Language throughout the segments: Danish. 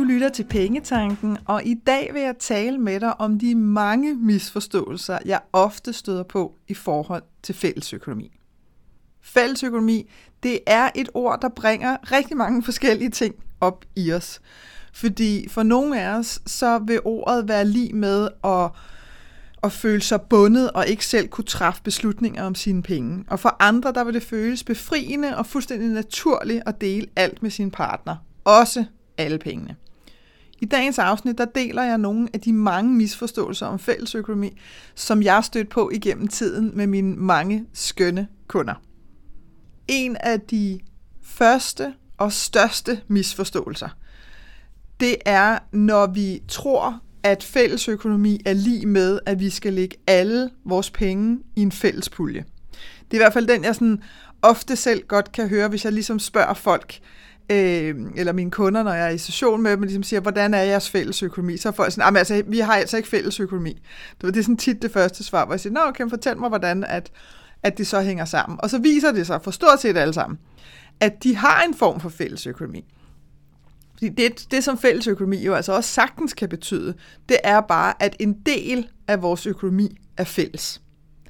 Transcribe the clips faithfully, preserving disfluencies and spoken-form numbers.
lytter til Pengetanken, og i dag vil jeg tale med dig om de mange misforståelser, jeg ofte støder på i forhold til fællesøkonomi. Fællesøkonomi, det er et ord, der bringer rigtig mange forskellige ting op i os. Fordi for nogle af os, så vil ordet være lig med at, at føle sig bundet og ikke selv kunne træffe beslutninger om sine penge. Og for andre, der vil det føles befriende og fuldstændig naturligt at dele alt med sin partner. Også alle pengene. I dagens afsnit, der deler jeg nogle af de mange misforståelser om fællesøkonomi, som jeg har stødt på igennem tiden med mine mange skønne kunder. En af de første og største misforståelser, det er, når vi tror, at fællesøkonomi er lig med, at vi skal lægge alle vores penge i en fælles pulje. Det er i hvert fald den, jeg sådan ofte selv godt kan høre, hvis jeg ligesom spørger folk, øh, eller mine kunder, når jeg er i session med dem, ligesom siger, hvordan er jeres fællesøkonomi? Så er folk sådan, altså, vi har altså ikke fællesøkonomi. Det er sådan tit det første svar, hvor jeg siger, nå, okay, fortæl mig, hvordan at, at det så hænger sammen. Og så viser det sig for stort set alle sammen, at de har en form for fællesøkonomi. Fordi det, det, som fællesøkonomi jo altså også sagtens kan betyde, det er bare, at en del af vores økonomi er fælles.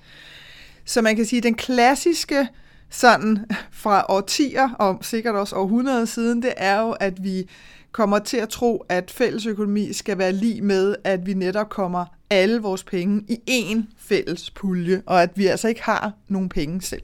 Så man kan sige, at den klassiske sådan fra årtier, og sikkert også århundreder siden, det er jo, at vi kommer til at tro, at fællesøkonomi skal være lig med, at vi netop kommer alle vores penge i én fælles pulje, og at vi altså ikke har nogen penge selv,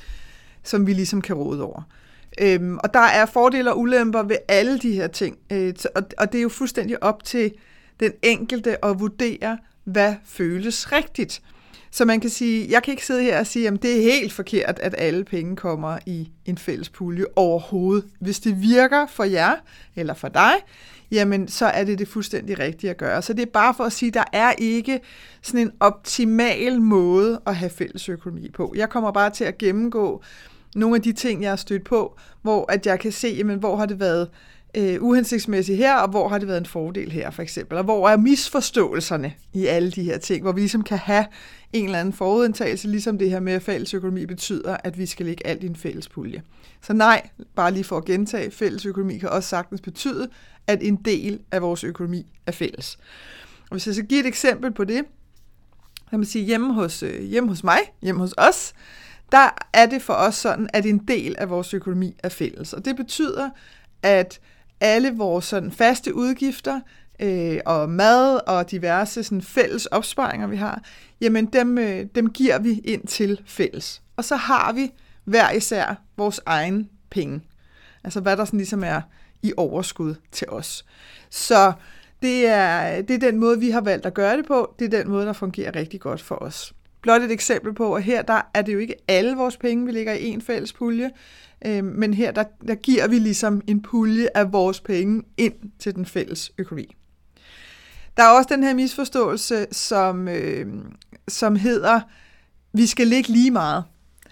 som vi ligesom kan råde over. Øhm, og der er fordele og ulemper ved alle de her ting, øh, og, og det er jo fuldstændig op til den enkelte at vurdere, hvad føles rigtigt. Så man kan sige, jeg kan ikke sidde her og sige, at det er helt forkert, at alle penge kommer i en fælles pulje overhovedet. Hvis det virker for jer eller for dig, jamen så er det det fuldstændig rigtige at gøre. Så det er bare for at sige, at der er ikke sådan en optimal måde at have fællesøkonomi på. Jeg kommer bare til at gennemgå nogle af de ting, jeg har stødt på, hvor at jeg kan se, jamen, hvor har det været øh, uhensigtsmæssigt her, og hvor har det været en fordel her, for eksempel. Og hvor er misforståelserne i alle de her ting, hvor vi ligesom kan have en eller anden forudindtagelse, ligesom det her med, at fællesøkonomi betyder, at vi skal lægge alt i en fælles pulje. Så nej, bare lige for at gentage, fællesøkonomi kan også sagtens betyde, at en del af vores økonomi er fælles. Og hvis jeg så giver et eksempel på det, så kan man sige, hjemme hos, øh, hjemme hos mig, hjemme hos os, der er det for os sådan, at en del af vores økonomi er fælles. Og det betyder, at alle vores sådan faste udgifter øh, og mad og diverse sådan fælles opsparinger, vi har, jamen dem, øh, dem giver vi ind til fælles. Og så har vi hver især vores egen penge. Altså hvad der sådan ligesom er i overskud til os. Så det er, det er den måde, vi har valgt at gøre det på. Det er den måde, der fungerer rigtig godt for os. Blot et eksempel på, at her der er det jo ikke alle vores penge, vi lægger i en fælles pulje, øh, men her der, der giver vi ligesom en pulje af vores penge ind til den fælles økonomi. Der er også den her misforståelse, som, øh, som hedder, vi skal lægge lige meget,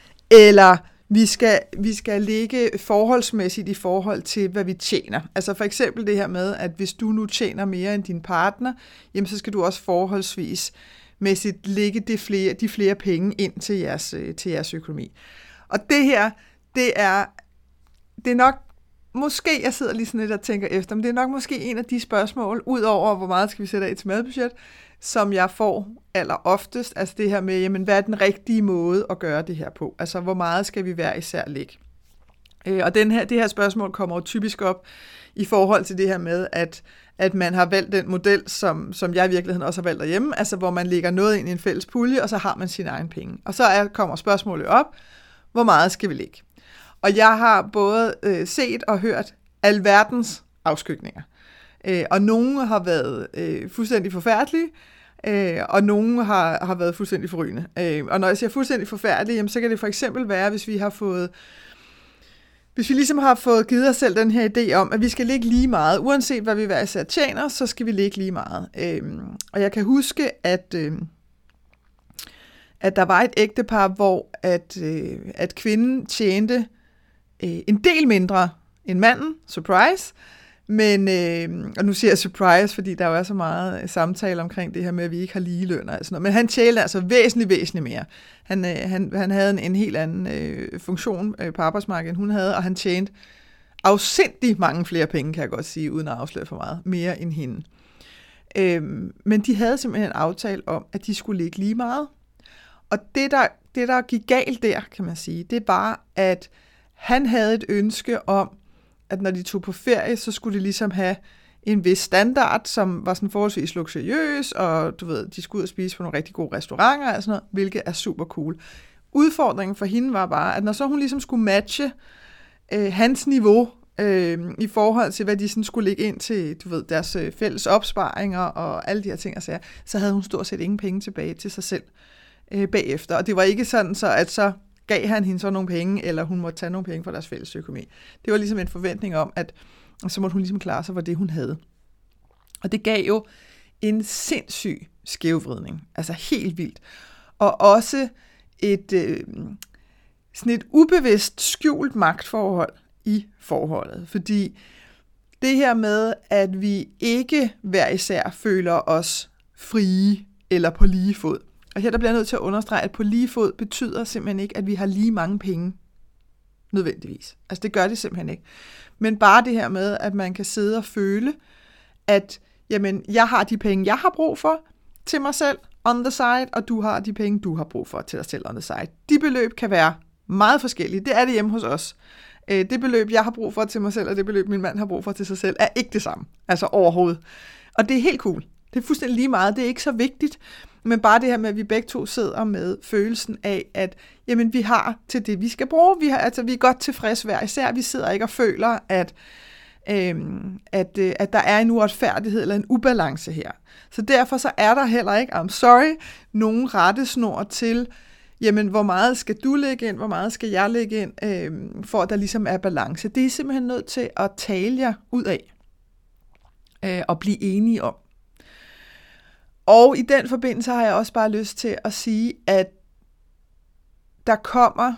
eller vi skal, vi skal ligge forholdsmæssigt i forhold til, hvad vi tjener. Altså for eksempel det her med, at hvis du nu tjener mere end din partner, jamen så skal du også forholdsvis mæssigt lægge de flere, de flere penge ind til jeres, til jeres økonomi. Og det her, det er, det er nok, måske, jeg sidder lige sådan lidt og tænker efter, men det er nok måske en af de spørgsmål, ud over hvor meget skal vi sætte af til madbudget, som jeg får aller oftest, altså det her med, jamen hvad er den rigtige måde at gøre det her på? Altså hvor meget skal vi hver især lægge? Og den her, det her spørgsmål kommer jo typisk op i forhold til det her med, at at man har valgt den model, som, som jeg i virkeligheden også har valgt derhjemme, altså hvor man lægger noget ind i en fælles pulje, og så har man sine egne penge. Og så er, kommer spørgsmålet op, hvor meget skal vi lægge? Og jeg har både øh, set og hørt alverdens afskygninger. Øh, og nogle har været øh, fuldstændig forfærdelige, øh, og nogle har, har været fuldstændig forrygende. Øh, og når jeg siger fuldstændig forfærdelige, jamen, så kan det for eksempel være, hvis vi har fået Hvis vi ligesom har fået givet os selv den her idé om, at vi skal ligge lige meget, uanset hvad vi hver især tjener, så skal vi ligge lige meget. Øhm, og jeg kan huske, at, øh, at der var et ægtepar, hvor at, øh, at kvinden tjente øh, en del mindre end manden, surprise, men, øh, og nu siger jeg surprise, fordi der jo er så meget samtale omkring det her med, at vi ikke har ligeløn og sådan noget, men han tjente altså væsentligt, væsentligt mere. Han, øh, han, han havde en, en helt anden øh, funktion øh, på arbejdsmarkedet, end hun havde, og han tjente afsindig mange flere penge, kan jeg godt sige, uden at afsløre for meget, mere end hende. Øhm, men de havde simpelthen en aftale om, at de skulle ligge lige meget. Og det der, det, der gik galt der, kan man sige, det var, at han havde et ønske om, at når de tog på ferie, så skulle de ligesom have en vis standard, som var sådan forholdsvis luksuriøs, og du ved, de skulle ud og spise på nogle rigtig gode restauranter og sådan noget, hvilket er super cool. Udfordringen for hende var bare, at når så hun ligesom skulle matche øh, hans niveau, øh, i forhold til, hvad de sådan skulle lægge ind til, du ved, deres øh, fælles opsparinger og alle de her ting og sager, så havde hun stort set ingen penge tilbage til sig selv øh, bagefter. Og det var ikke sådan, så at så gav han hende så nogle penge, eller hun måtte tage nogle penge fra deres fælles økonomi. Det var ligesom en forventning om, at så måtte hun ligesom klare sig for det, hun havde. Og det gav jo en sindssyg skævvridning. Altså helt vildt. Og også et, øh, sådan et ubevidst skjult magtforhold i forholdet. Fordi det her med, at vi ikke hver især føler os frie eller på lige fod. Og her der bliver jeg nødt til at understrege, at på lige fod betyder simpelthen ikke, at vi har lige mange penge. Nødvendigvis. Altså det gør det simpelthen ikke. Men bare det her med, at man kan sidde og føle, at jamen, jeg har de penge, jeg har brug for til mig selv on the side, og du har de penge, du har brug for til dig selv on the side. De beløb kan være meget forskellige. Det er det hjemme hos os. Det beløb, jeg har brug for til mig selv, og det beløb, min mand har brug for til sig selv, er ikke det samme. Altså overhovedet. Og det er helt cool. Det er fuldstændig lige meget. Det er ikke så vigtigt. Men bare det her med, at vi begge to sidder med følelsen af, at jamen, vi har til det, vi skal bruge. Vi, har, altså, vi er godt tilfreds hver især. Vi sidder ikke og føler, at, øhm, at, øh, at der er en uretfærdighed eller en ubalance her. Så derfor så er der heller ikke, I'm sorry, nogen rettesnor til, jamen, hvor meget skal du lægge ind, hvor meget skal jeg lægge ind, øhm, for at der ligesom er balance. Det er simpelthen nødt til at tale jer ud af øh, og blive enige om. Og i den forbindelse har jeg også bare lyst til at sige, at der kommer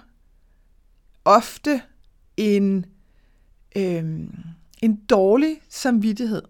ofte en, øhm, en dårlig samvittighed,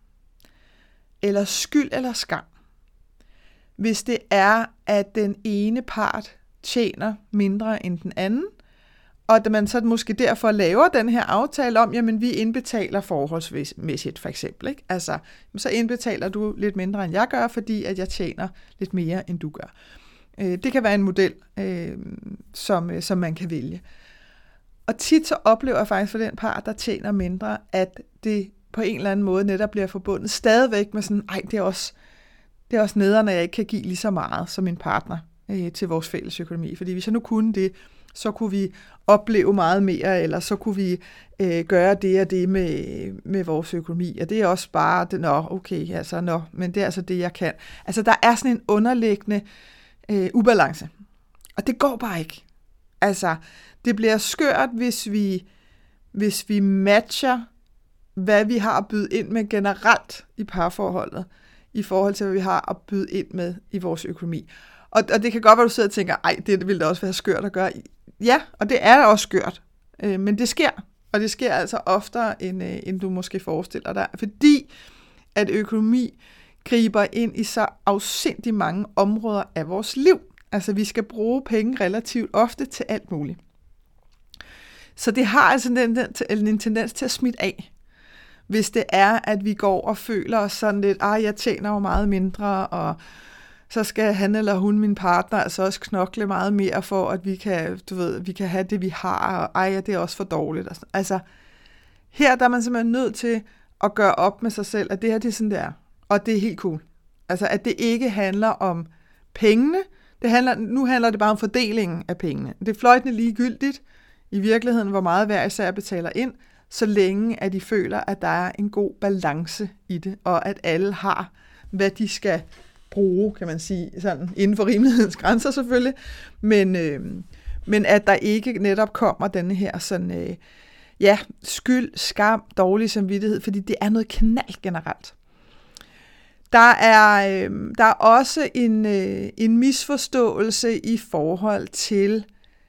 eller skyld eller skam, hvis det er, at den ene part tjener mindre end den anden, og at man så måske derfor laver den her aftale om, jamen vi indbetaler forholdsmæssigt for eksempel, ikke? Altså, så indbetaler du lidt mindre end jeg gør, fordi at jeg tjener lidt mere end du gør. Det kan være en model, som, som man kan vælge. Og tit så oplever jeg faktisk for den part, der tjener mindre, at det på en eller anden måde netop bliver forbundet stadigvæk med sådan, ej, det er også, det er også nederen, at jeg ikke kan give lige så meget som min partner øh, til vores fælles økonomi. Fordi hvis jeg nu kunne det, så kunne vi opleve meget mere, eller så kunne vi øh, gøre det og det med, med vores økonomi. Og det er også bare, det, nå, okay, altså, nå, men det er altså det, jeg kan. Altså, der er sådan en underliggende øh, ubalance. Og det går bare ikke. Altså, det bliver skørt, hvis vi, hvis vi matcher, hvad vi har at byde ind med generelt i parforholdet, i forhold til, hvad vi har at byde ind med i vores økonomi. Og, og det kan godt være, at du sidder og tænker, ej, det ville da også være skørt at gøre. Ja, og det er da også skørt. Øh, men det sker. Og det sker altså oftere, end, øh, end du måske forestiller dig. Fordi at økonomi griber ind i så afsindig mange områder af vores liv. Altså, vi skal bruge penge relativt ofte til alt muligt. Så det har altså en, en, en tendens til at smitte af. Hvis det er, at vi går og føler os sådan lidt, ah, jeg tjener jo meget mindre, og så skal han eller hun, min partner, altså også knokle meget mere for, at vi kan, du ved, vi kan have det, vi har, og ej, ja, det er også for dårligt. Altså, her der er man simpelthen nødt til at gøre op med sig selv, at det her, det er sådan, det er. Og det er helt cool. Altså, at det ikke handler om pengene. Det handler, nu handler det bare om fordelingen af pengene. Det er fløjtende ligegyldigt i virkeligheden, hvor meget hver især betaler ind, så længe at de føler, at der er en god balance i det, og at alle har, hvad de skal bruge, kan man sige, sådan inden for rimelighedens grænser selvfølgelig, men, øh, men at der ikke netop kommer denne her sådan, øh, ja, skyld, skam, dårlig samvittighed, fordi det er noget knald generelt. Der er, øh, der er også en, øh, en misforståelse i forhold til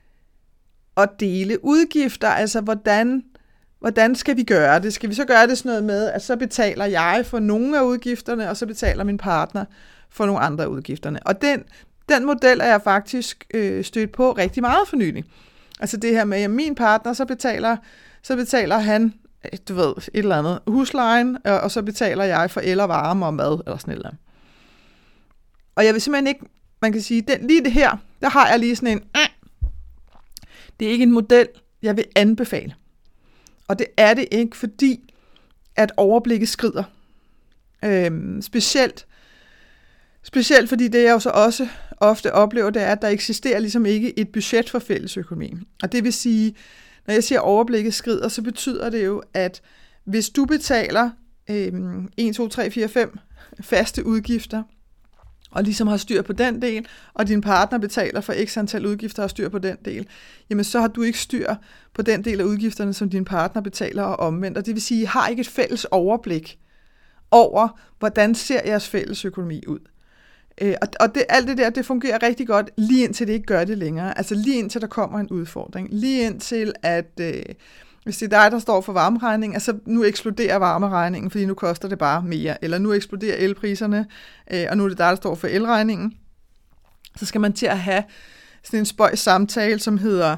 at dele udgifter, altså hvordan Hvordan skal vi gøre det? Skal vi så gøre det sådan noget med, at så betaler jeg for nogle af udgifterne, og så betaler min partner for nogle andre af udgifterne. Og den, den model er jeg faktisk øh, stødt på rigtig meget for nylig. Altså det her med, at min partner, så betaler, så betaler han, du ved, et eller andet huslejen, og så betaler jeg for el og varme og mad, eller sådan et eller andet. Og jeg vil simpelthen ikke, man kan sige, den, lige det her, der har jeg lige sådan en, øh, det er ikke en model, jeg vil anbefale. Og det er det ikke, fordi at overblikket skrider. Øhm, specielt, specielt fordi det jeg jo så også ofte oplever, det er, at der eksisterer ligesom ikke et budget for fællesøkonomien. Og det vil sige, når jeg siger overblikket skrider, så betyder det jo, at hvis du betaler øhm, en, to, tre, fire, fem faste udgifter, og ligesom har styr på den del, og din partner betaler for x antal udgifter og har styr på den del, jamen så har du ikke styr på den del af udgifterne, som din partner betaler og omvendt. Og det vil sige, at I har ikke et fælles overblik over, hvordan ser jeres fælles økonomi ud. Øh, og og det, alt det der, det fungerer rigtig godt, lige indtil det ikke gør det længere. Altså lige indtil der kommer en udfordring. Lige indtil, at øh, hvis det er dig, der står for varmeregningen, altså nu eksploderer varmeregningen, fordi nu koster det bare mere. Eller nu eksploderer elpriserne, øh, og nu er det dig, der står for elregningen. Så skal man til at have sådan en spøjs samtale, som hedder,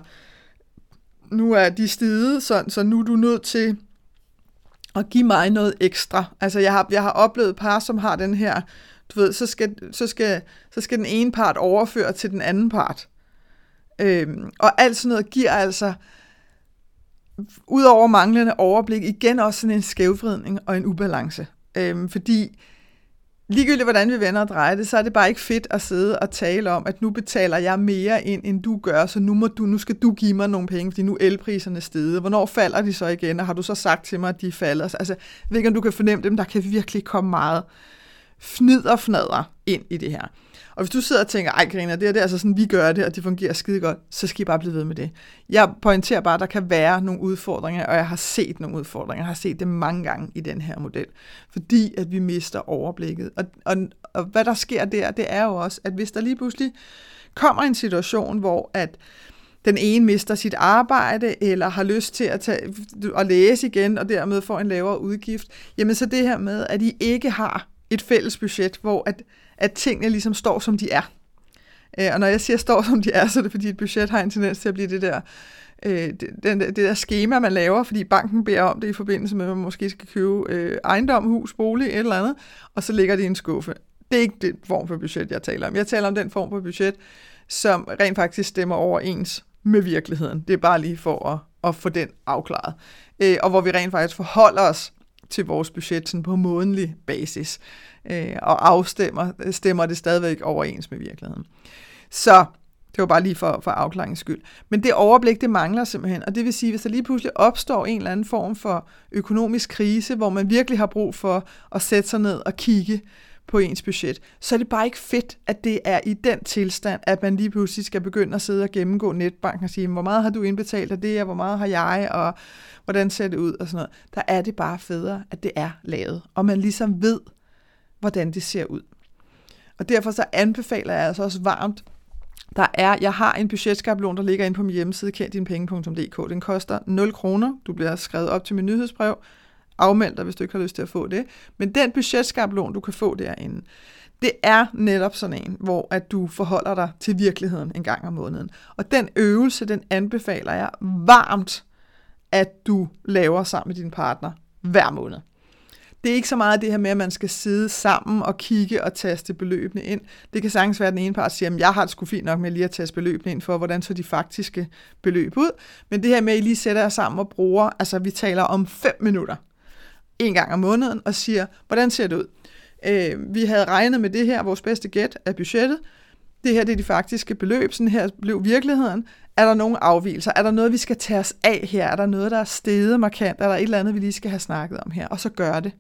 nu er de steget, så, så nu er du nødt til at give mig noget ekstra. Altså jeg har, jeg har oplevet par, som har den her, du ved, så skal, så skal, så skal den ene part overføre til den anden part. Øhm, og alt sådan noget giver altså, udover manglende overblik, igen også sådan en skævvridning og en ubalance. Øhm, fordi ligegyldigt hvordan vi vender og drejer det, så er det bare ikke fedt at sidde og tale om, at nu betaler jeg mere ind, end du gør, så nu, må du, nu skal du give mig nogle penge, fordi nu er elpriserne steget. Hvornår falder de så igen, og har du så sagt til mig, at de falder? Altså, jeg ved ikke, om du kan fornemme dem, der kan virkelig komme meget fnid og fnader ind i det her. Og hvis du sidder og tænker, ej Karina, det er det altså sådan, vi gør det, og det fungerer skide godt, så skal I bare blive ved med det. Jeg pointerer bare, at der kan være nogle udfordringer, og jeg har set nogle udfordringer. Jeg har set det mange gange i den her model, fordi at vi mister overblikket. Og, og, og hvad der sker der, det er jo også, at hvis der lige pludselig kommer en situation, hvor at den ene mister sit arbejde, eller har lyst til at, tage, at læse igen, og dermed får en lavere udgift, jamen så det her med, at I ikke har et fælles budget, hvor at, at tingene ligesom står, som de er. Øh, og når jeg siger står, som de er, så er det fordi, et budget har en tendens til at blive det der, øh, det, den, det der skema, man laver, fordi banken beder om det i forbindelse med, at man måske skal købe øh, ejendom, hus, bolig, et eller andet, og så ligger det i en skuffe. Det er ikke den form for budget, jeg taler om. Jeg taler om den form for budget, som rent faktisk stemmer overens med virkeligheden. Det er bare lige for at, at få den afklaret. Øh, og hvor vi rent faktisk forholder os til vores budget sådan på månedlig basis, øh, og afstemmer stemmer det stadigvæk overens med virkeligheden. Så det var bare lige for, for afklaringens skyld. Men det overblik, det mangler simpelthen, og det vil sige, hvis der lige pludselig opstår en eller anden form for økonomisk krise, hvor man virkelig har brug for at sætte sig ned og kigge på ens budget, så er det bare ikke fedt, at det er i den tilstand, at man lige pludselig skal begynde at sidde og gennemgå netbanken og sige, hvor meget har du indbetalt af det, og hvor meget har jeg, og hvordan ser det ud, og sådan noget. Der er det bare federe, at det er lavet, og man ligesom ved, hvordan det ser ud. Og derfor så anbefaler jeg altså også varmt, der er, jeg har en budgetskabelon, der ligger inde på min hjemmeside, kend dine penge punktum d k. Den koster nul kroner. Du bliver skrevet op til min nyhedsbrev. Afmeld dig, hvis du ikke har lyst til at få det. Men den budgetskabelon, du kan få derinde, det er netop sådan en, hvor at du forholder dig til virkeligheden en gang om måneden. Og den øvelse, den anbefaler jeg varmt, at du laver sammen med din partner hver måned. Det er ikke så meget det her med, at man skal sidde sammen og kigge og taste beløbene ind. Det kan sagtens være, at den ene part siger, at jeg har det sgu fint nok med lige at taste beløbene ind for, hvordan så de faktiske beløb ud. Men det her med, at I lige sætter jer sammen og bruger, altså vi taler om fem minutter, en gang om måneden, og siger, hvordan ser det ud? Øh, vi havde regnet med det her, vores bedste gæt af budgettet. Det her det er de faktiske beløb, sådan her blev virkeligheden. Er der nogle afvigelser? Er der noget, vi skal tage os af her? Er der noget, der er steget markant? Er der et eller andet, vi lige skal have snakket om her? Og så gør det.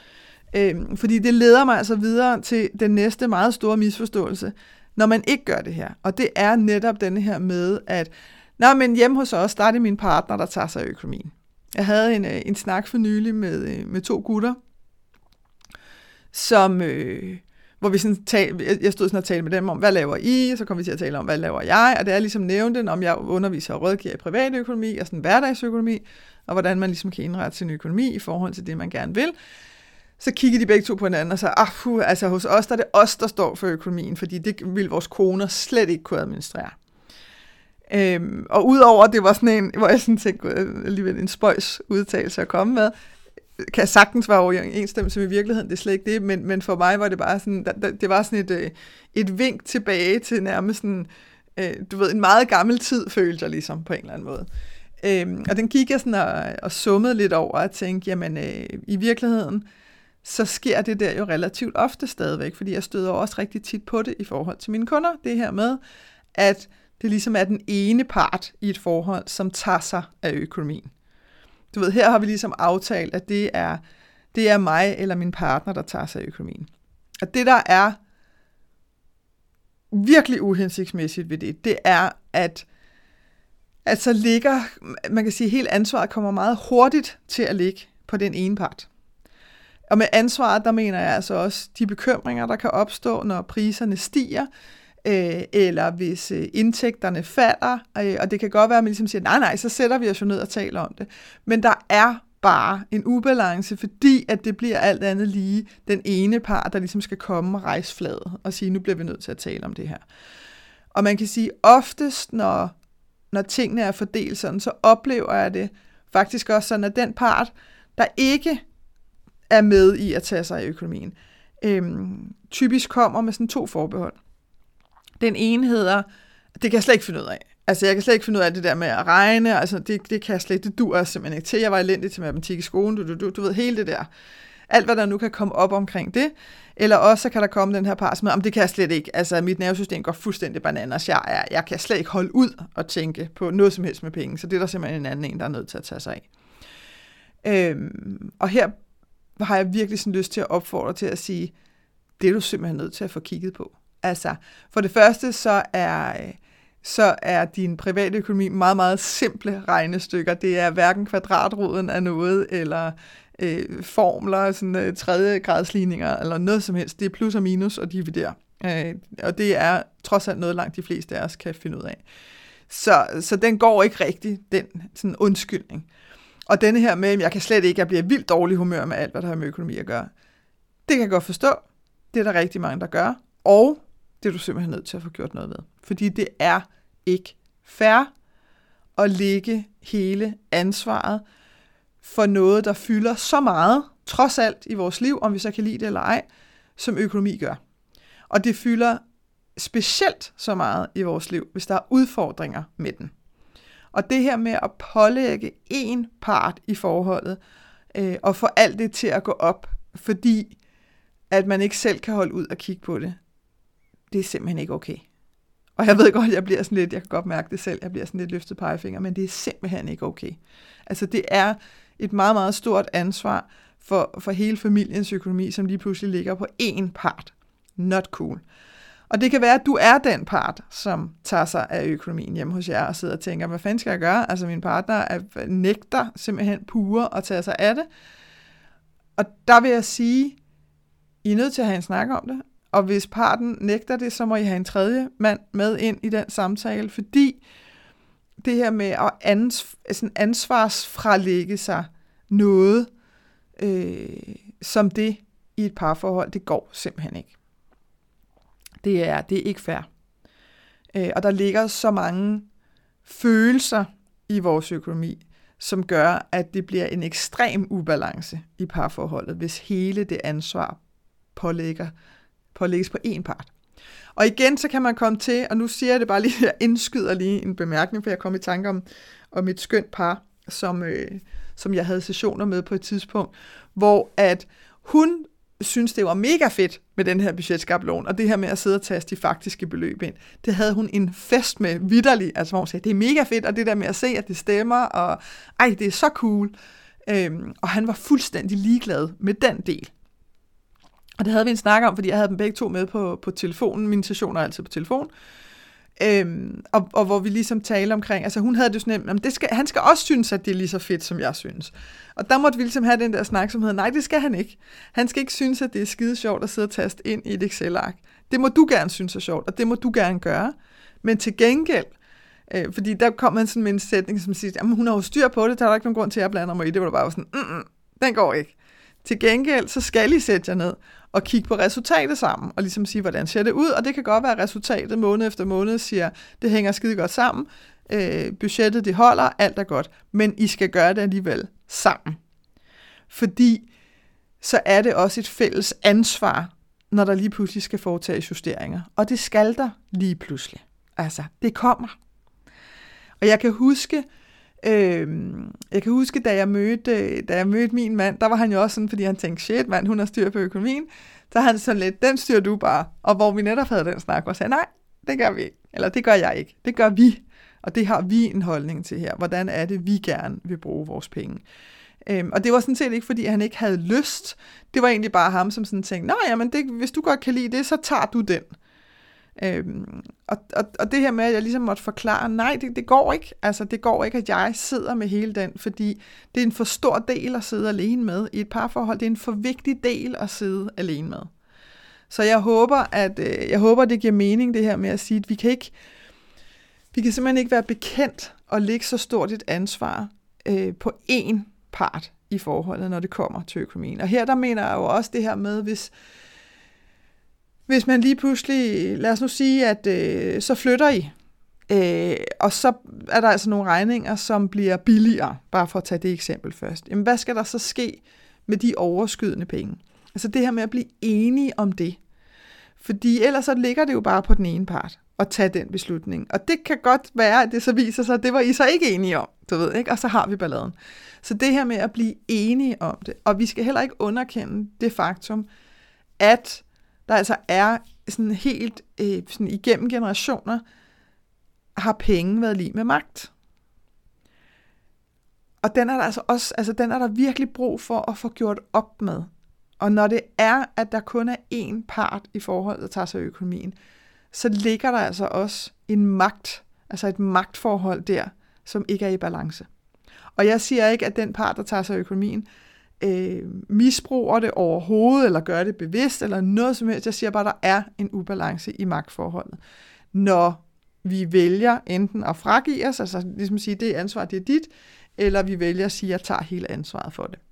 Øhm, fordi det leder mig altså videre til den næste meget store misforståelse, når man ikke gør det her. Og det er netop denne her med, at nå, men hjemme hos os, der er det min partner, der tager sig af økonomien. Jeg havde en, en snak for nylig med, med to gutter, som... Øh, hvor vi sådan tal, jeg stod sådan og talte med dem om, hvad laver I? Så kom vi til at tale om, hvad laver jeg? Og det er ligesom nævnte, om jeg underviser og rådgiver i privatøkonomi og sådan hverdagsøkonomi, og hvordan man ligesom kan indrette sin økonomi i forhold til det, man gerne vil. Så kiggede de begge to på hinanden og sagde, ah, puh, altså hos os, der er det os, der står for økonomien, fordi det vil vores koner slet ikke kunne administrere. Øhm, og udover, det var sådan en, hvor jeg sådan tænkte, alligevel en spøjs udtalelse at komme med, kan sagtens være overensstemmelse med virkeligheden, det er slet ikke det, men, men for mig var det bare sådan, det var sådan et, et vink tilbage til nærmest sådan, du ved, en meget gammel tid, følte jeg ligesom på en eller anden måde. Øhm, og den gik jeg sådan og, og summede lidt over og tænkte, jamen øh, i virkeligheden, så sker det der jo relativt ofte stadigvæk, fordi jeg støder også rigtig tit på det i forhold til mine kunder, det her med, at det ligesom er den ene part i et forhold, som tager sig af økonomien. Du ved, her har vi ligesom aftalt, at det er, det er mig eller min partner, der tager sig af økonomien. Og det, der er virkelig uhensigtsmæssigt ved det, det er, at, at så ligger, man kan sige, at hele ansvaret kommer meget hurtigt til at ligge på den ene part. Og med ansvaret, der mener jeg altså også de bekymringer, der kan opstå, når priserne stiger, øh, eller hvis øh, indtægterne falder, øh, og det kan godt være, at man ligesom siger, nej, nej, så sætter vi os jo ned og taler om det. Men der er bare en ubalance, fordi at det bliver alt andet lige den ene part, der ligesom skal komme og rejse fladet og sige, nu bliver vi nødt til at tale om det her. Og man kan sige, oftest, når, når tingene er fordelt sådan, så oplever jeg det faktisk også sådan, at den part, der ikke er med i at tage sig af økonomien, øhm, typisk kommer med sådan to forbehold. Den ene hedder, det kan jeg slet ikke finde ud af. Altså, jeg kan slet ikke finde ud af det der med at regne, altså, det, det kan jeg slet ikke, det duer simpelthen ikke til. Jeg var elendig til matematik i skolen, du, du, du, du ved, hele det der. Alt, hvad der nu kan komme op omkring det. Eller også så kan der komme den her part med, om det kan jeg slet ikke. Altså, mit nervesystem går fuldstændig bananas. Jeg, er, jeg kan slet ikke holde ud og tænke på noget som helst med penge. Så det er der simpelthen en anden en, der er nødt til at tage sig af. Øhm, og her har jeg virkelig sådan lyst til at opfordre til at sige, det er du simpelthen nødt til at få kigget på. Altså, for det første, så er, så er din private økonomi meget, meget simple regnestykker. Det er hverken kvadratroden af noget, eller øh, formler, sådan øh, tredje gradsligninger, eller noget som helst. Det er plus og minus og dividere. Øh, og det er trods alt noget, langt de fleste af os kan finde ud af. Så, så den går ikke rigtig, den sådan undskyldning. Og denne her med, at jeg kan slet ikke, jeg bliver vildt dårlig humør med alt, hvad der har med økonomi at gøre. Det kan jeg godt forstå. Det er der rigtig mange, der gør. Og det er du simpelthen nødt til at få gjort noget ved. Fordi det er ikke fair at lægge hele ansvaret for noget, der fylder så meget, trods alt i vores liv, om vi så kan lide det eller ej, som økonomi gør. Og det fylder specielt så meget i vores liv, hvis der er udfordringer med den. Og det her med at pålægge en part i forholdet, øh, og få alt det til at gå op, fordi at man ikke selv kan holde ud og kigge på det, det er simpelthen ikke okay. Og jeg ved godt, jeg bliver sådan lidt, jeg kan godt mærke det selv, jeg bliver sådan lidt løftet pegefinger, men det er simpelthen ikke okay. Altså det er et meget, meget stort ansvar for, for hele familiens økonomi, som lige pludselig ligger på én part. Not cool. Og det kan være, at du er den part, som tager sig af økonomien hjemme hos jer og sidder og tænker, hvad fanden skal jeg gøre? Altså min partner er, nægter simpelthen pure at tage sig af det. Og der vil jeg sige, I er nødt til at have en snak om det. Og hvis parten nægter det, så må I have en tredje mand med ind i den samtale, fordi det her med at ans, sådan ansvarsfralægge sig noget, øh, som det i et parforhold, det går simpelthen ikke. Det er, det er ikke fair. Øh, og der ligger så mange følelser i vores økonomi, som gør, at det bliver en ekstrem ubalance i parforholdet, hvis hele det ansvar pålægger, pålægges på én part. Og igen, så kan man komme til, og nu siger jeg det bare lige, jeg indskyder lige en bemærkning, for jeg kom i tanke om, om et skønt par, som, øh, som jeg havde sessioner med på et tidspunkt, hvor at hun synes, det var mega fedt med den her budgetskabelon, og det her med at sidde og taste de faktiske beløb ind. Det havde hun en fest med vitterligt, altså hvor hun sagde, det er mega fedt, og det der med at se, at det stemmer, og ej, det er så cool. Øhm, og han var fuldstændig ligeglad med den del. Og det havde vi en snak om, fordi jeg havde dem begge to med på, på telefonen. Mine sessioner er altid på telefon. Øhm, og, og hvor vi ligesom taler omkring, altså hun havde det sådan nemt, det skal, han skal også synes, at det er lige så fedt, som jeg synes. Og der måtte vi ligesom have den der snak, som hedder, nej, det skal han ikke. Han skal ikke synes, at det er skide sjovt at sidde og taste ind i et Excel-ark. Det må du gerne synes er sjovt, og det må du gerne gøre. Men til gengæld, øh, fordi der kom man sådan med en sætning, som siger, jamen hun har jo styr på det, der er der ikke nogen grund til, at jeg blander mig i. Det var der bare sådan, mm-mm, den går ikke. Til gengæld, så skal I sætte jer ned og kigge på resultatet sammen, og ligesom sige, hvordan ser det ud, og det kan godt være, at resultatet måned efter måned siger, det hænger skide godt sammen, øh, budgettet det holder, alt er godt, men I skal gøre det alligevel sammen. Fordi så er det også et fælles ansvar, når der lige pludselig skal foretages justeringer. Og det skal der lige pludselig. Altså, det kommer. Og jeg kan huske, øh, jeg kan huske, da jeg mødte, da jeg mødte min mand, der var han jo også sådan, fordi han tænkte, shit mand, hun har styr på økonomien. Så han sådan lidt, den styrer du bare. Og hvor vi netop havde den snak, og sagde, nej, det gør vi ikke. Eller det gør jeg ikke. Det gør vi. Og det har vi en holdning til her. Hvordan er det, vi gerne vil bruge vores penge? Øhm, og det var sådan set ikke, fordi han ikke havde lyst. Det var egentlig bare ham, som sådan tænkte, nå jamen, det, hvis du godt kan lide det, så tager du den. Øhm, og, og, og det her med, at jeg ligesom måtte forklare, nej, det, det går ikke. Altså, det går ikke, at jeg sidder med hele den, fordi det er en for stor del at sidde alene med. I et parforhold, det er en for vigtig del at sidde alene med. Så jeg håber, at øh, jeg håber, det giver mening, det her med at sige, at vi kan ikke, vi kan simpelthen ikke være bekendt og lægge så stort et ansvar øh, på én part i forholdet, når det kommer til økonomien. Og her der mener jeg jo også det her med, hvis, hvis man lige pludselig, lad os nu sige, at øh, så flytter I, øh, og så er der altså nogle regninger, som bliver billigere, bare for at tage det eksempel først. Jamen, hvad skal der så ske med de overskydende penge? Altså det her med at blive enige om det. Fordi ellers så ligger det jo bare på den ene part at tage den beslutning. Og det kan godt være, at det så viser sig, at det var I så ikke enige om, du ved, ikke? Og så har vi balladen. Så det her med at blive enige om det, og vi skal heller ikke underkende det faktum, at der altså er sådan helt øh, sådan igennem generationer, har penge været lige med magt. Og den er der altså også, altså den er der virkelig brug for at få gjort op med. Og når det er, at der kun er én part i forhold, der tager sig af økonomien, så ligger der altså også en magt, altså et magtforhold der, som ikke er i balance. Og jeg siger ikke, at den part, der tager sig af økonomien, øh, misbruger det overhovedet, eller gør det bevidst, eller noget som helst. Jeg siger bare, at der er en ubalance i magtforholdet. Når vi vælger enten at fragive os, altså ligesom at sige, det ansvar, det er dit, eller vi vælger at sige, at jeg tager hele ansvaret for det.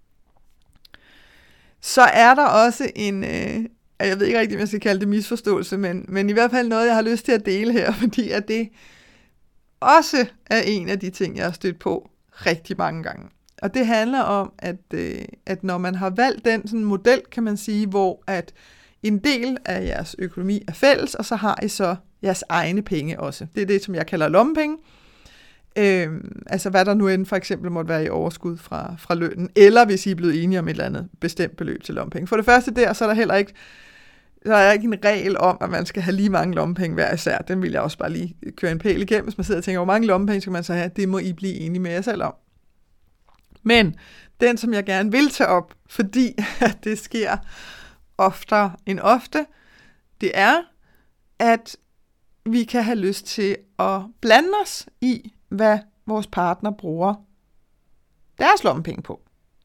Så er der også en, øh, jeg ved ikke rigtig, om jeg skal kalde det misforståelse, men, men i hvert fald noget, jeg har lyst til at dele her, fordi at det også er en af de ting, jeg har stødt på rigtig mange gange. Og det handler om, at, øh, at når man har valgt den sådan model, kan man sige, hvor at en del af jeres økonomi er fælles, og så har I så jeres egne penge også. Det er det, som jeg kalder lommepenge. Øh, altså hvad der nu end for eksempel måtte være i overskud fra, fra lønnen, eller hvis I er blevet enige om et eller andet bestemt beløb til lommepenge. For det første der, så er der heller ikke, der er ikke en regel om, at man skal have lige mange lommepenge hver især. Den vil jeg også bare lige køre en pæl igennem, hvis man sidder og tænker, hvor mange lommepenge skal man så have, det må I blive enige med jer selv om. Men den, som jeg gerne vil tage op, fordi at det sker oftere end ofte, det er, at vi kan have lyst til at blande os i, hvad vores partner bruger deres lommepenge på.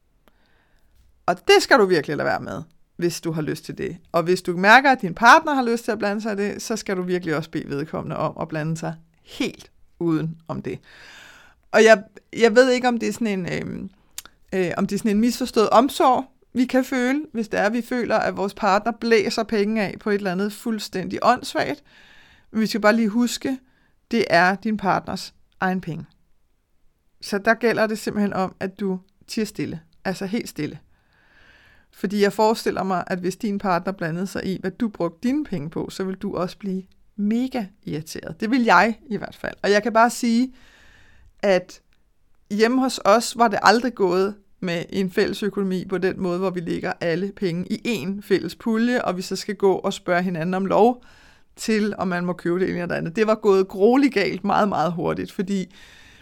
Og det skal du virkelig lade være med, hvis du har lyst til det. Og hvis du mærker, at din partner har lyst til at blande sig i det, så skal du virkelig også bede vedkommende om at blande sig helt uden om det. Og jeg, jeg ved ikke, om det er sådan en, øh, øh, om det er sådan en misforstået omsorg, vi kan føle, hvis det er, at vi føler, at vores partner blæser penge af på et eller andet fuldstændig åndssvagt. Men vi skal bare lige huske, det er din partners egen penge. Så der gælder det simpelthen om, at du tier stille. Altså helt stille. Fordi jeg forestiller mig, at hvis din partner blandede sig i, hvad du brugte dine penge på, så vil du også blive mega irriteret. Det vil jeg i hvert fald. Og jeg kan bare sige, at hjemme hos os var det aldrig gået med en fælles økonomi på den måde, hvor vi lægger alle penge i en fælles pulje, og vi så skal gå og spørge hinanden om lov til, om man må købe det ene eller det andet. Det var gået grueligt galt meget, meget hurtigt, fordi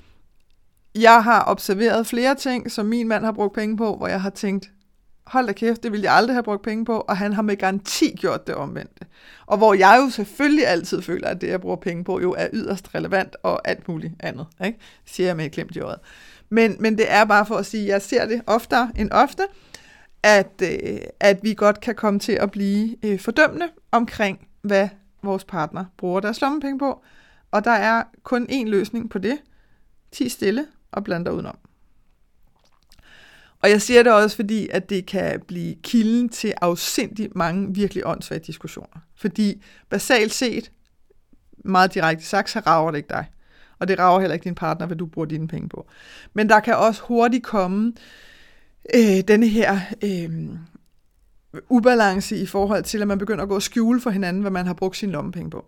jeg har observeret flere ting, som min mand har brugt penge på, hvor jeg har tænkt, hold da kæft, det ville jeg aldrig have brugt penge på, og han har med garanti gjort det omvendte. Og hvor jeg jo selvfølgelig altid føler, at det, jeg bruger penge på, jo er yderst relevant og alt muligt andet. Ikke? Det siger jeg med et klemt i øjet. Men, men det er bare for at sige, at jeg ser det oftere end ofte, at, øh, at vi godt kan komme til at blive øh, fordømmende omkring, hvad vores partner bruger deres lommepenge på. Og der er kun én løsning på det. Ti stille og bland dig udenom. Og jeg siger det også, fordi at det kan blive kilden til afsindigt mange virkelig åndssvage diskussioner. Fordi basalt set, meget direkte sagt, så rager det ikke dig. Og det rager heller ikke din partner, hvad du bruger dine penge på. Men der kan også hurtigt komme øh, denne her øh, ubalance i forhold til, at man begynder at gå og skjule for hinanden, hvad man har brugt sine lommepenge på.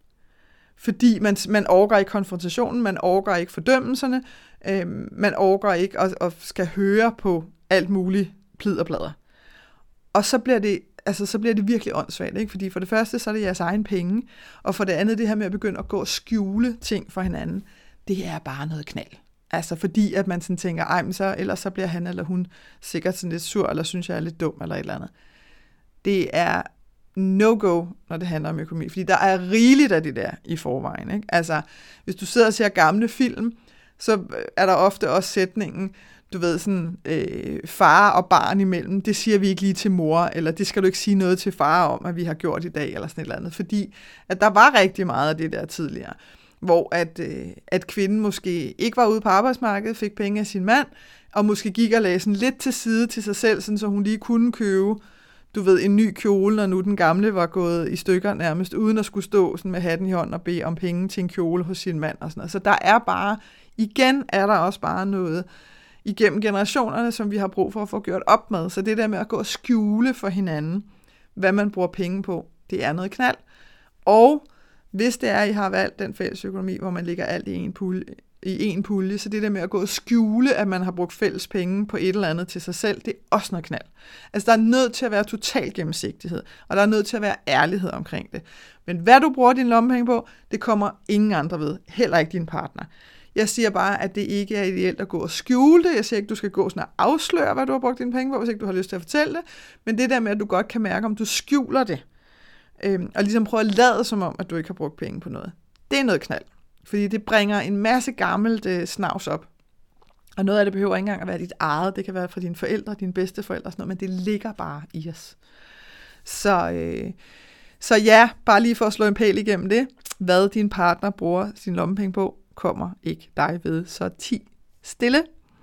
Fordi man, man overgår ikke konfrontationen, man overgår ikke fordømmelserne, øh, man overgår ikke og, og skal høre på alt muligt plid og plader. Og så bliver det, altså, så bliver det virkelig åndssvagt, ikke? Fordi for det første, så er det jeres egen penge, og for det andet, det her med at begynde at gå og skjule ting for hinanden, det er bare noget knald. Altså fordi, at man sådan tænker, ej, men så, ellers så bliver han eller hun sikkert sådan lidt sur, eller synes jeg er lidt dum, eller et eller andet. Det er no-go, når det handler om økonomi, fordi der er rigeligt af det der i forvejen, ikke? Altså, hvis du sidder og ser gamle film, så er der ofte også sætningen, du ved, sådan, øh, far og barn imellem, det siger vi ikke lige til mor, eller det skal du ikke sige noget til far om, at vi har gjort i dag, eller sådan et eller andet, fordi at der var rigtig meget af det der tidligere, hvor at, øh, at kvinden måske ikke var ude på arbejdsmarkedet, fik penge af sin mand, og måske gik og lagde sådan lidt til side til sig selv, sådan, så hun lige kunne købe, du ved, en ny kjole, når nu den gamle var gået i stykker nærmest, uden at skulle stå sådan med hatten i hånden og bede om penge til en kjole hos sin mand og sådan noget. Så der er bare, igen er der også bare noget igennem generationerne, som vi har brug for at få gjort op med. Så det der med at gå og skjule for hinanden, hvad man bruger penge på, det er noget knald. Og hvis det er, at I har valgt den fælles økonomi, hvor man lægger alt i en pulje, i en pulje, så det der med at gå og skjule, at man har brugt fælles penge på et eller andet til sig selv, det er også noget knald. Altså, der er nødt til at være total gennemsigtighed, og der er nødt til at være ærlighed omkring det. Men hvad du bruger din lommepenge på, det kommer ingen andre ved, heller ikke din partner. Jeg siger bare, at det ikke er ideelt at gå og skjule det. Jeg siger ikke, at du skal gå sådan og afsløre, hvad du har brugt dine penge på, hvis ikke du har lyst til at fortælle det. Men det der med, at du godt kan mærke, om du skjuler det, øhm, og ligesom prøve at lade som om, at du ikke har brugt penge på noget. Det er noget knald. Fordi det bringer en masse gammelt øh, snavs op. Og noget af det behøver ikke engang at være dit eget. Det kan være fra dine forældre, dine bedsteforældre og sådan noget, men det ligger bare i os. Så, øh, så ja, bare lige for at slå en pæl igennem det. Hvad din partner bruger sin lommepenge på, kommer ikke dig ved. Så ti stille.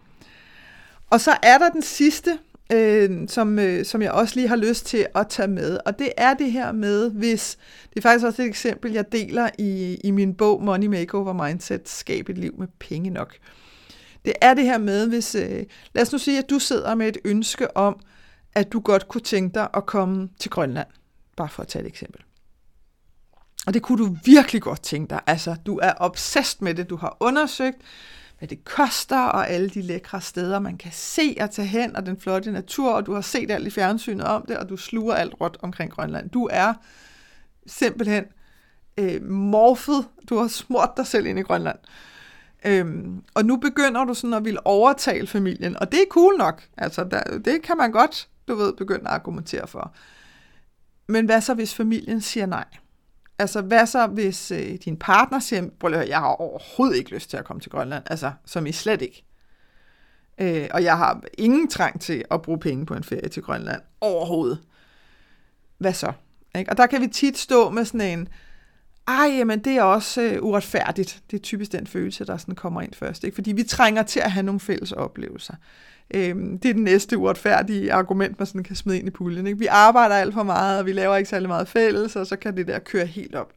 Og så er der den sidste, øh, som, øh, som jeg også lige har lyst til at tage med. Og det er det her med, hvis, det er faktisk også et eksempel, jeg deler i, i min bog Money Makeover Mindset, Skab et liv med penge nok. Det er det her med, hvis, øh, lad os nu sige, at du sidder med et ønske om, at du godt kunne tænke dig at komme til Grønland. Bare for at tage et eksempel. Og det kunne du virkelig godt tænke dig. Altså, du er obsessed med det, du har undersøgt, hvad det koster, og alle de lækre steder, man kan se og tage hen, og den flotte natur, og du har set alt i fjernsynet om det, og du sluger alt råt omkring Grønland. Du er simpelthen øh, morfet, du har smurt dig selv ind i Grønland. Øhm, og nu begynder du sådan at ville overtale familien, og det er cool nok, altså der, det kan man godt, du ved, begynde at argumentere for. Men hvad så, hvis familien siger nej? Altså, hvad så, hvis øh, din partner siger, prøv at høre, jeg har overhovedet ikke lyst til at komme til Grønland, altså, som I slet ikke. Øh, og jeg har ingen trang til at bruge penge på en ferie til Grønland, overhovedet. Hvad så? Ikke? Og der kan vi tit stå med sådan en, ej, men det er også øh, uretfærdigt. Det er typisk den følelse, der sådan kommer ind først, ikke? Fordi vi trænger til at have nogle fælles oplevelser. Øhm, det er den næste uretfærdige argument, man sådan kan smide ind i puljen, ikke? Vi arbejder alt for meget, og vi laver ikke særlig meget fælles, og så kan det der køre helt op.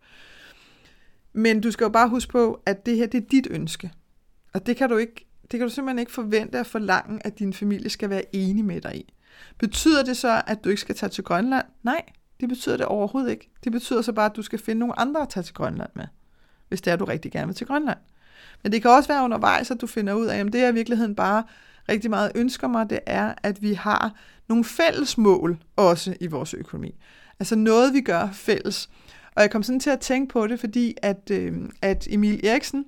Men du skal jo bare huske på, at det her, det er dit ønske. Og det kan du ikke, det kan du simpelthen ikke forvente at forlange, at din familie skal være enig med dig i. Betyder det så, at du ikke skal tage til Grønland? Nej, det betyder det overhovedet ikke. Det betyder så bare, at du skal finde nogle andre at tage til Grønland med, hvis det er, du rigtig gerne vil til Grønland. Men det kan også være undervejs, at du finder ud af, at det er i virkeligheden bare rigtig meget ønsker mig, det er, at vi har nogle fælles mål også i vores økonomi. Altså noget, vi gør fælles. Og jeg kom sådan til at tænke på det, fordi at, øh, at Emil Eriksen,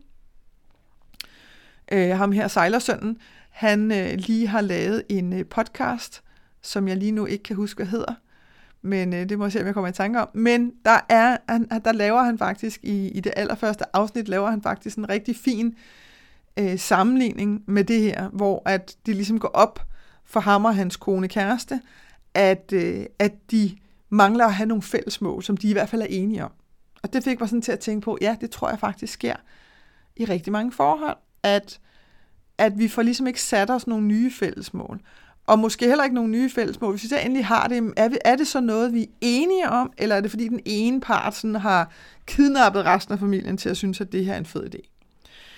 øh, ham her sejlersønnen, han øh, lige har lavet en øh, podcast, som jeg lige nu ikke kan huske, hvad hedder. Men øh, det må jeg se, om jeg kommer i tanke om. Men der, er, han, der laver han faktisk, i, i det allerførste afsnit, laver han faktisk en rigtig fin øh, sammenligning med det her, hvor at det ligesom går op for ham og hans kone kæreste, at, øh, at de mangler at have nogle fælles mål, som de i hvert fald er enige om. Og det fik mig sådan til at tænke på, ja, det tror jeg faktisk sker i rigtig mange forhold, at, at vi får ligesom ikke sat os nogle nye fælles mål. Og måske heller ikke nogle nye fællesmål. Hvis vi så endelig har det, er, vi, er det så noget, vi er enige om, eller er det fordi den ene part sådan har kidnappet resten af familien til at synes, at det her er en fed idé?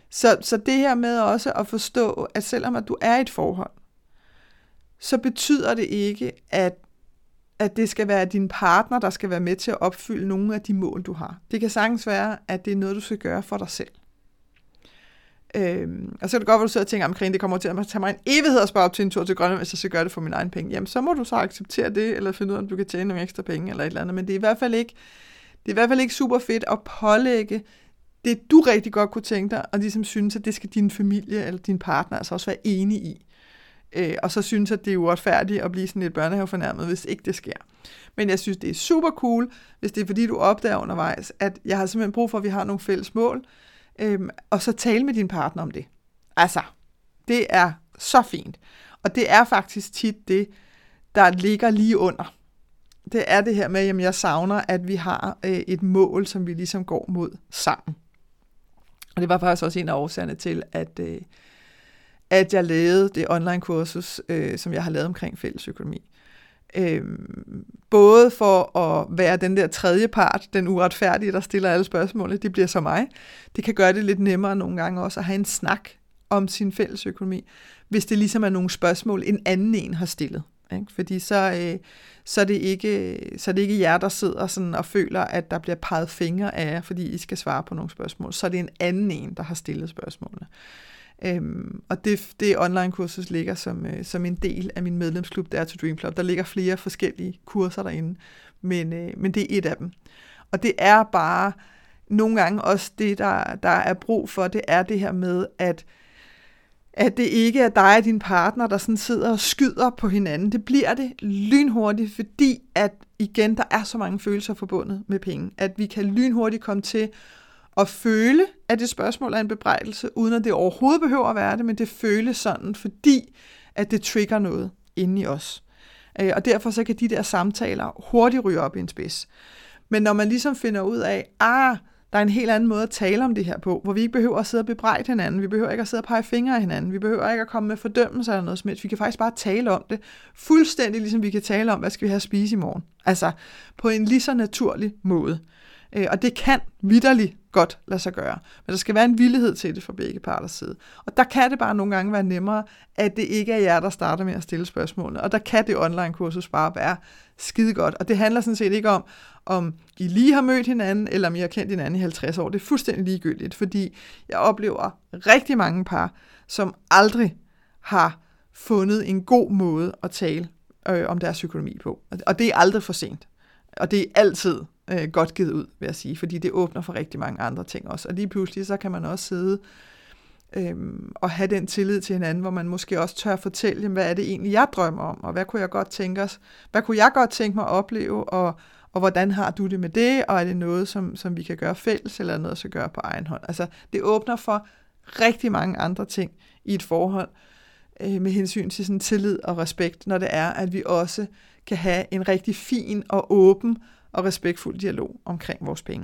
Så, så det her med også at forstå, at selvom at du er i et forhold, så betyder det ikke, at, at det skal være din partner, der skal være med til at opfylde nogle af de mål, du har. Det kan sagtens være, at det er noget, du skal gøre for dig selv. Øhm, og så kan det godt være, du sidder og tænker, omkring det kommer til at tage mig en evighed at spare op til en tur til Grønland, hvis jeg skal gøre det for min egen penge. Jamen, så må du så acceptere det, eller finde ud af, om du kan tjene nogle ekstra penge, eller et eller andet. Men det er i hvert fald ikke, det er i hvert fald ikke super fedt at pålægge det, du rigtig godt kunne tænke dig, og ligesom synes, at det skal din familie eller din partner altså også være enige i. Øh, og så synes at det er uretfærdigt at blive sådan lidt børnehavefornærmet, hvis ikke det sker. Men jeg synes, det er super cool, hvis det er fordi, du opdager undervejs, at jeg har simpelthen brug for, at vi har nogle fælles mål, øhm, og så tale med din partner om det. Altså, det er så fint. Og det er faktisk tit det, der ligger lige under. Det er det her med, at jeg savner, at vi har øh, et mål, som vi ligesom går mod sammen. Og det var faktisk også en af årsagerne til, at, øh, at jeg lavede det online-kursus, øh, som jeg har lavet omkring fællesøkonomi. Øhm, både for at være den der tredje part, den uretfærdige, der stiller alle spørgsmålene, det bliver så mig. Det kan gøre det lidt nemmere nogle gange også at have en snak om sin fællesøkonomi, hvis det ligesom er nogle spørgsmål, en anden en har stillet. Ikke? Fordi så, øh, så, er det ikke, så er det ikke jer, der sidder sådan og føler, at der bliver peget fingre af jer, fordi I skal svare på nogle spørgsmål. Så er det en anden en, der har stillet spørgsmålene. Øhm, og det, det online-kursus ligger som, øh, som en del af min medlemsklub, Dare to Dream Club. Der ligger flere forskellige kurser derinde, men, øh, men det er et af dem. Og det er bare nogle gange også det, der, der er brug for, det er det her med, at, at det ikke er dig og din partner, der sådan sidder og skyder på hinanden. Det bliver det lynhurtigt, fordi at igen, der er så mange følelser forbundet med penge, at vi kan lynhurtigt komme til at føle, at det spørgsmål er en bebrejdelse, uden at det overhovedet behøver at være det, men det føles sådan, fordi at det trigger noget inde i os. Og derfor så kan de der samtaler hurtigt ryge op i en spids. Men når man ligesom finder ud af, ah, der er en helt anden måde at tale om det her på, hvor vi ikke behøver at sidde og bebrejde hinanden, vi behøver ikke at sidde og pege fingre af hinanden, vi behøver ikke at komme med fordømmelser eller noget som helst, vi kan faktisk bare tale om det, fuldstændig ligesom vi kan tale om, hvad skal vi have at spise i morgen. Altså på en lige så naturlig måde. Og det kan vitterligt godt lade sig gøre. Men der skal være en villighed til det fra begge parters side. Og der kan det bare nogle gange være nemmere, at det ikke er jer, der starter med at stille spørgsmålene. Og der kan det online-kursus bare være skide godt. Og det handler sådan set ikke om, om I lige har mødt hinanden, eller om I har kendt hinanden i halvtreds år. Det er fuldstændig ligegyldigt, fordi jeg oplever rigtig mange par, som aldrig har fundet en god måde at tale øh, om deres økonomi på. Og det er aldrig for sent. Og det er altid øh, godt givet ud, vil jeg sige, fordi det åbner for rigtig mange andre ting også. Og lige pludselig, så kan man også sidde øhm, og have den tillid til hinanden, hvor man måske også tør fortælle, jamen, hvad er det egentlig, jeg drømmer om, og hvad kunne jeg godt tænke os, hvad kunne jeg godt tænke mig at opleve, og, og hvordan har du det med det, og er det noget, som, som vi kan gøre fælles, eller noget, som vi kan gøre på egen hånd. Altså, det åbner for rigtig mange andre ting i et forhold, øh, med hensyn til sådan tillid og respekt, når det er, at vi også kan have en rigtig fin og åben og respektfuld dialog omkring vores penge.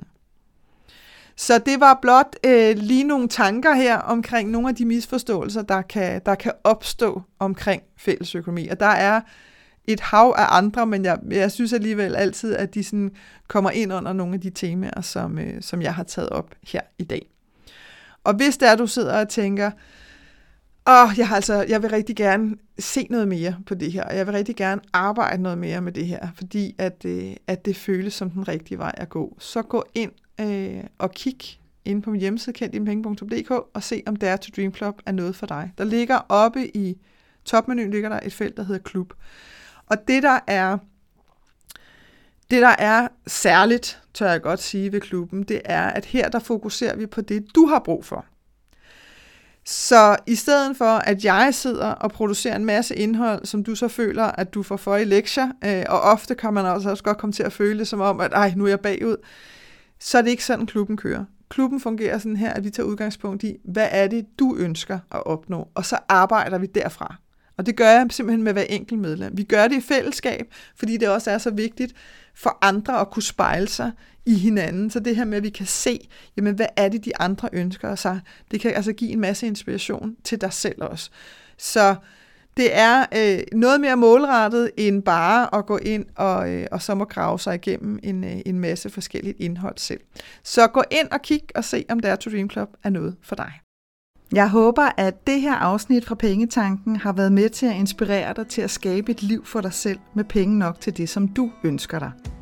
Så det var blot øh, lige nogle tanker her omkring nogle af de misforståelser, der kan, der kan opstå omkring fællesøkonomi. Og der er et hav af andre, men jeg, jeg synes alligevel altid, at de sådan kommer ind under nogle af de temaer, som, øh, som jeg har taget op her i dag. Og hvis der du sidder og tænker, åh, jeg, har altså, jeg vil rigtig gerne se noget mere på det her, og jeg vil rigtig gerne arbejde noget mere med det her, fordi at, øh, at det føles som den rigtige vej at gå. Så gå ind øh, og kig ind på min hjemmeside, kend dine penge punktum d k, og se om Dare to Dream Club er noget for dig. Der ligger oppe i topmenuen, ligger der et felt, der hedder klub. Og det der er, det der er særligt, tør jeg godt sige ved klubben, det er, at her der fokuserer vi på det, du har brug for. Så i stedet for, at jeg sidder og producerer en masse indhold, som du så føler, at du får for i lektier, øh, og ofte kan man også godt komme til at føle det som om, at ej, nu er jeg bagud, så er det ikke sådan, klubben kører. Klubben fungerer sådan her, at vi tager udgangspunkt i, hvad er det, du ønsker at opnå, og så arbejder vi derfra. Og det gør jeg simpelthen med hver enkelt medlem. Vi gør det i fællesskab, fordi det også er så vigtigt for andre at kunne spejle sig i hinanden. Så det her med, at vi kan se, jamen, hvad er det, de andre ønsker sig, det kan altså give en masse inspiration til dig selv også. Så det er øh, noget mere målrettet end bare at gå ind og, øh, og så må grave sig igennem en, øh, en masse forskelligt indhold selv. Så gå ind og kig og se, om Dare to Dream Club er noget for dig. Jeg håber, at det her afsnit fra Pengetanken har været med til at inspirere dig til at skabe et liv for dig selv med penge nok til det, som du ønsker dig.